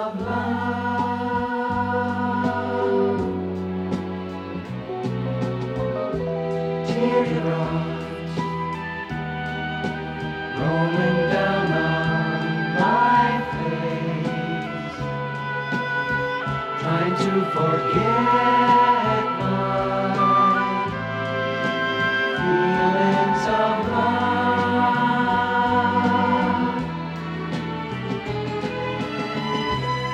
of love. Teardrops rolling down on my face, trying to forget